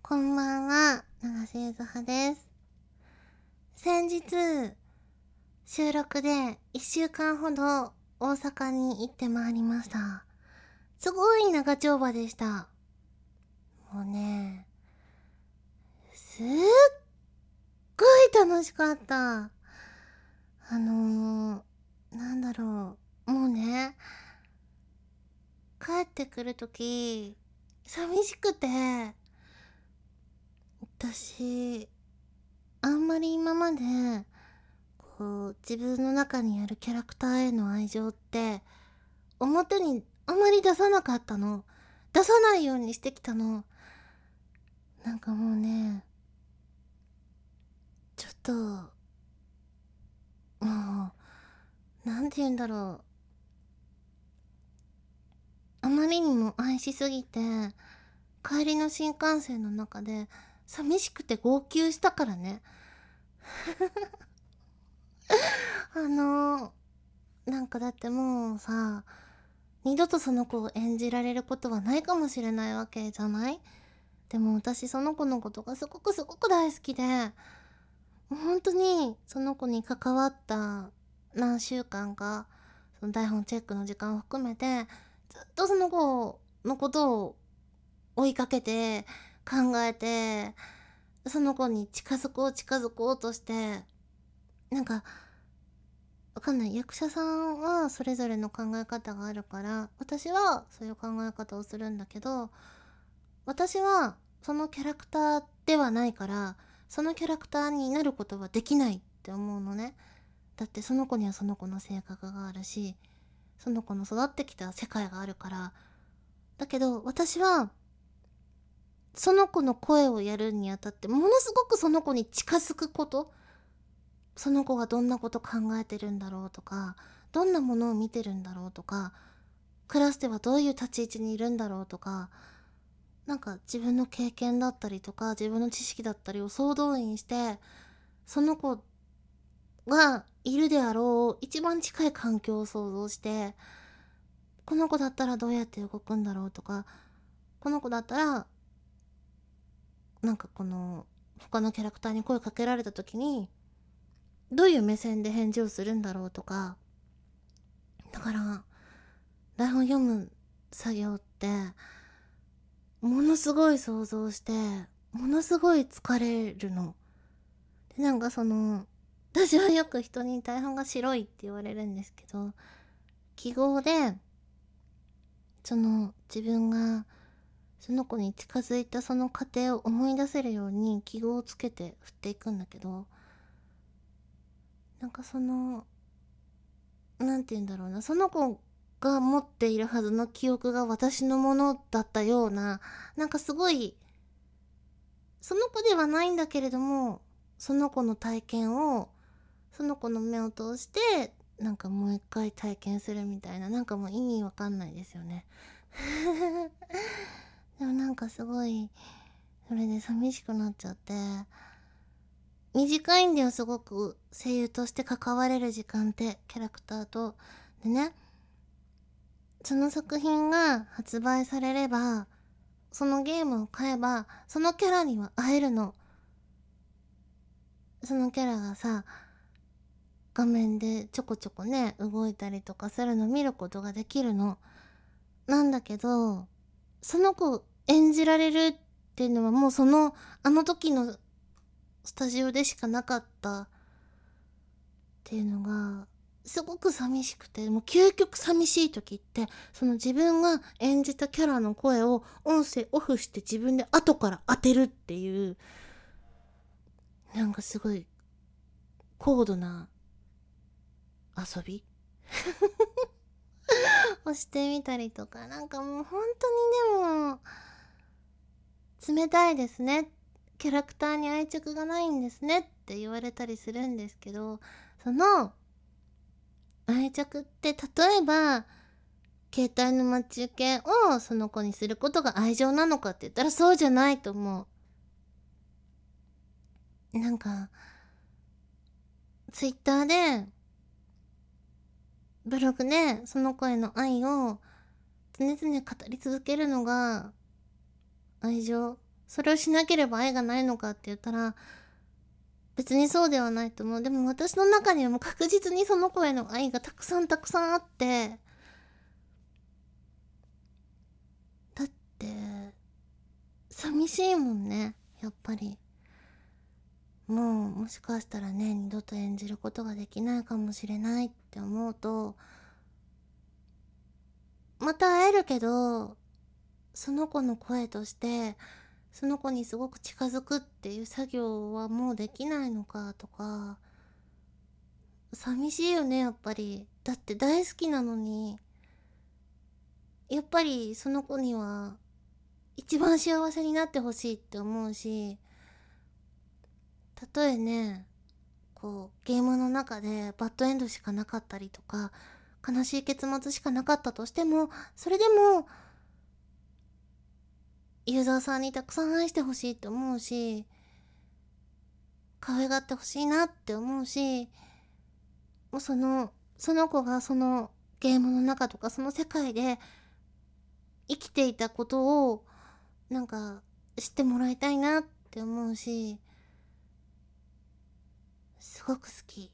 こんばんは、長瀬ゆずはです。先日、収録で1週間ほど大阪に行ってまいりました。すごい長丁場でした。もうね、すっごい楽しかった。なんだろう。もうね、帰ってくるとき、寂しくて、私、あんまり今まで、自分の中にあるキャラクターへの愛情って表にあまり出さなかったの。出さないようにしてきたの。なんかもうね、ちょっともなんて言うんだろう、あまりにも愛しすぎて帰りの新幹線の中で寂しくて号泣したからね。あのなんかだってもうさ、二度とその子を演じられることはないかもしれないわけじゃない。でも私その子のことがすごく大好きで、もう本当にその子に関わった何週間か、その台本チェックの時間を含めてずっとその子のことを追いかけて考えて、その子に近づこうとして、なんかわかんない、役者さんはそれぞれの考え方があるから、私はそういう考え方をするんだけど、私はそのキャラクターではないから、そのキャラクターになることはできないって思うのね。だってその子にはその子の性格があるし、その子の育ってきた世界があるから。だけど私はその子の声をやるにあたってものすごくその子に近づくこと、その子がどんなこと考えてるんだろうとか、どんなものを見てるんだろうとか、クラスではどういう立ち位置にいるんだろうとか、なんか自分の経験だったりとか自分の知識だったりを総動員して、その子がいるであろう一番近い環境を想像して、この子だったらどうやって動くんだろうとか、この子だったらなんかこの他のキャラクターに声かけられた時にどういう目線で返事をするんだろうとか。だから台本読む作業ってものすごい想像して、ものすごい疲れるの。でなんか私はよく人に台本が白いって言われるんですけど、記号で自分がその子に近づいたその過程を思い出せるように記号をつけて振っていくんだけど、なんかなんて言うんだろうな、その子が持っているはずの記憶が私のものだったような、なんかすごいその子ではないんだけれども、その子の体験をその子の目を通してなんかもう一回体験するみたいな、なんかもう意味わかんないですよね。でもなんかすごいそれで寂しくなっちゃって、短いんだよすごく声優として関われる時間ってキャラクターと。でね、その作品が発売されれば、そのゲームを買えばそのキャラには会えるの。そのキャラがさ、画面でちょこちょこね動いたりとかするの見ることができるの。なんだけど、その子を演じられるっていうのはもうあの時のスタジオでしかなかったっていうのがすごく寂しくて、もう究極寂しい時って、その自分が演じたキャラの声を音声オフして自分で後から当てるっていう、なんかすごい高度な遊びをしてみたりとか、なんかもう本当にでも冷たいですね、キャラクターに愛着がないんですねって言われたりするんですけど、その愛着って例えば携帯の待ち受けをその子にすることが愛情なのかって言ったらそうじゃないと思う。なんかツイッターでブログでその子への愛を常々語り続けるのが愛情、 それをしなければ愛がないのかって言ったら、別にそうではないと思う。でも私の中にはもう確実にその子への愛がたくさんたくさんあって、だって寂しいもんね、やっぱり。もしかしたらね、二度と演じることができないかもしれないって思うと、また会えるけど、その子の声としてその子にすごく近づくっていう作業はもうできないのかとか、寂しいよね、やっぱり。だって大好きなのに、やっぱりその子には一番幸せになってほしいって思うし、たとえね、ゲームの中でバッドエンドしかなかったりとか、悲しい結末しかなかったとしても、それでもユーザーさんにたくさん愛してほしいって思うし、可愛がってほしいなって思うし、もうその子がそのゲームの中とかその世界で生きていたことをなんか知ってもらいたいなって思うし、すごく好き。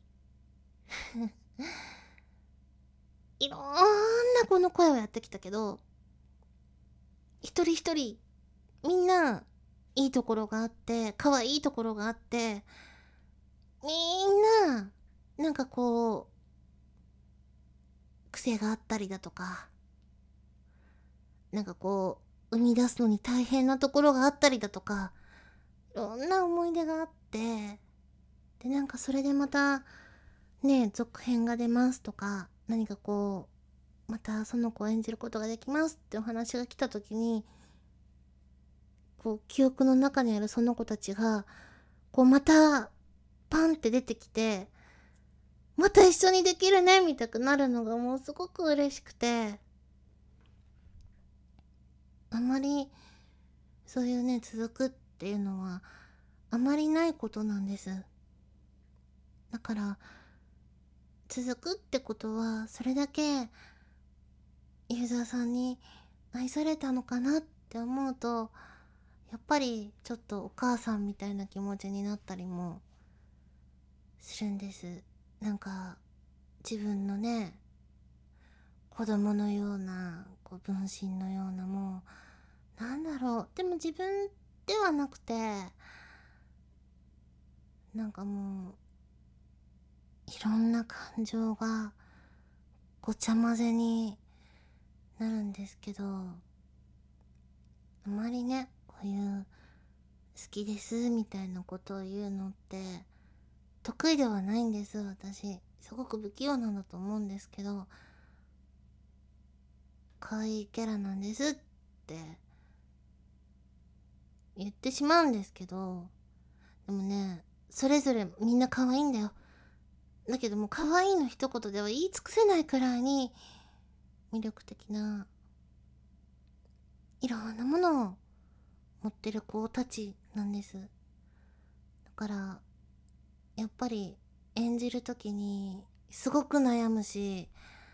いろんな子の声をやってきたけど、一人一人みんないいところがあって、可愛いところがあって、みんななんか癖があったりだとか、なんか生み出すのに大変なところがあったりだとか、いろんな思い出があって、でなんかそれでまたね、続編が出ますとか、何かまたその子を演じることができますってお話が来た時に、記憶の中にあるその子たちがまたパンって出てきて、また一緒にできるねみたくなるのがもうすごく嬉しくて、あまりそういうね、続くっていうのはあまりないことなんです。だから続くってことはそれだけユーザーさんに愛されたのかなって思うと、やっぱりちょっとお母さんみたいな気持ちになったりもするんです。なんか自分のね、子供のような分身のような、もうなんだろう、でも自分ではなくて、なんかもういろんな感情がごちゃ混ぜになるんですけど、あまりね、こういう好きですみたいなことを言うのって得意ではないんです。私すごく不器用なんだと思うんですけど、可愛いキャラなんですって言ってしまうんですけど、でもね、それぞれみんな可愛いんだよ。だけども可愛いの一言では言い尽くせないくらいに魅力的ないろんなものを持ってる子たちなんです。だからやっぱり演じる時にすごく悩むし、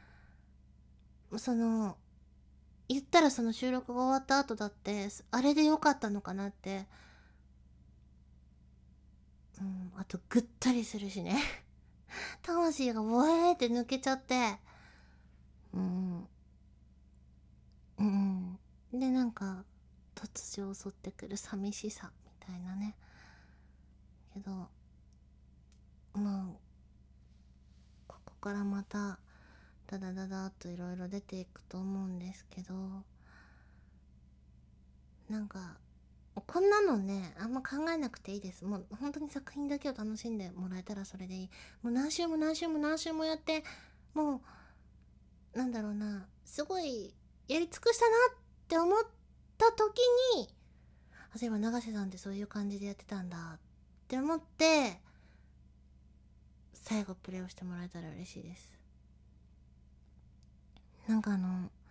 言ったらその収録が終わった後だってあれで良かったのかなって、あとぐったりするしね。魂がボエーって抜けちゃって、うんでなんか突如襲ってくる寂しさみたいなね。けどここからまたダダダダっといろいろ出ていくと思うんですけど、なんかこんなのね、あんま考えなくていいです。もう本当に作品だけを楽しんでもらえたらそれでいい。もう何週も何週も何週もやって、もうなんだろうな、すごいやり尽くしたなって思った時に、そういえば永瀬さんってそういう感じでやってたんだって思って、最後プレイをしてもらえたら嬉しいです。なんか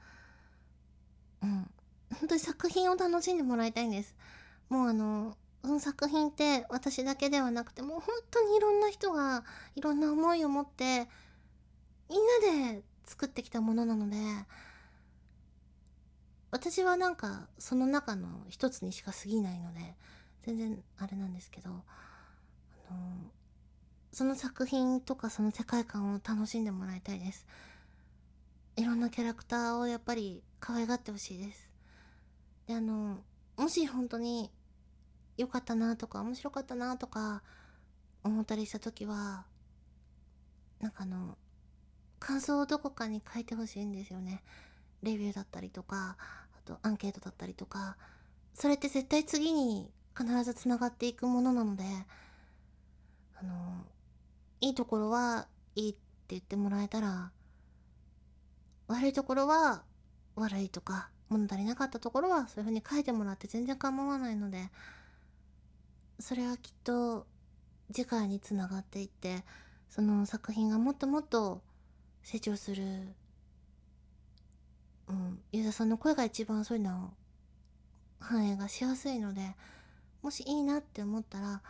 本当に作品を楽しんでもらいたいんです。もう作品って私だけではなくて、もう本当にいろんな人がいろんな思いを持ってみんなで作ってきたものなので、 私はなんかその中の一つにしか過ぎないので、全然あれなんですけど、あの、その作品とかその世界観を楽しんでもらいたいです。いろんなキャラクターをやっぱり可愛がってほしいです。で、もし本当に良かったなとか面白かったなとか思ったりした時は、なんか感想をどこかに書いてほしいんですよね。レビューだったりとか、あとアンケートだったりとか、それって絶対次に必ずつながっていくものなので、あのいいところはいいって言ってもらえたら、悪いところは悪いとか、物足りなかったところはそういう風に書いてもらって全然構わないので、それはきっと次回につながっていって、その作品がもっともっと成長する、ユーザーさんの声が一番そういうの反映がしやすいので、もしいいなって思ったら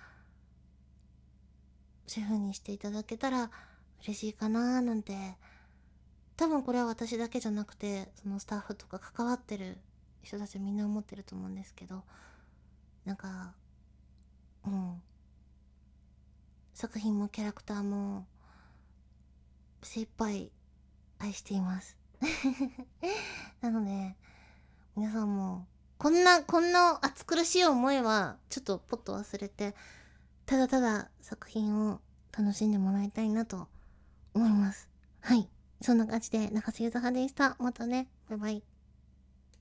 そういう風にしていただけたら嬉しいかなーなんて。多分これは私だけじゃなくて、そのスタッフとか関わってる人たちみんな思ってると思うんですけど、なんか、うん、作品もキャラクターも精一杯愛しています。なので皆さんもこんな暑苦しい思いはちょっとポッと忘れて、ただただ作品を楽しんでもらいたいなと思います。はい、そんな感じで中瀬ゆずはでした。またね、バイバイ。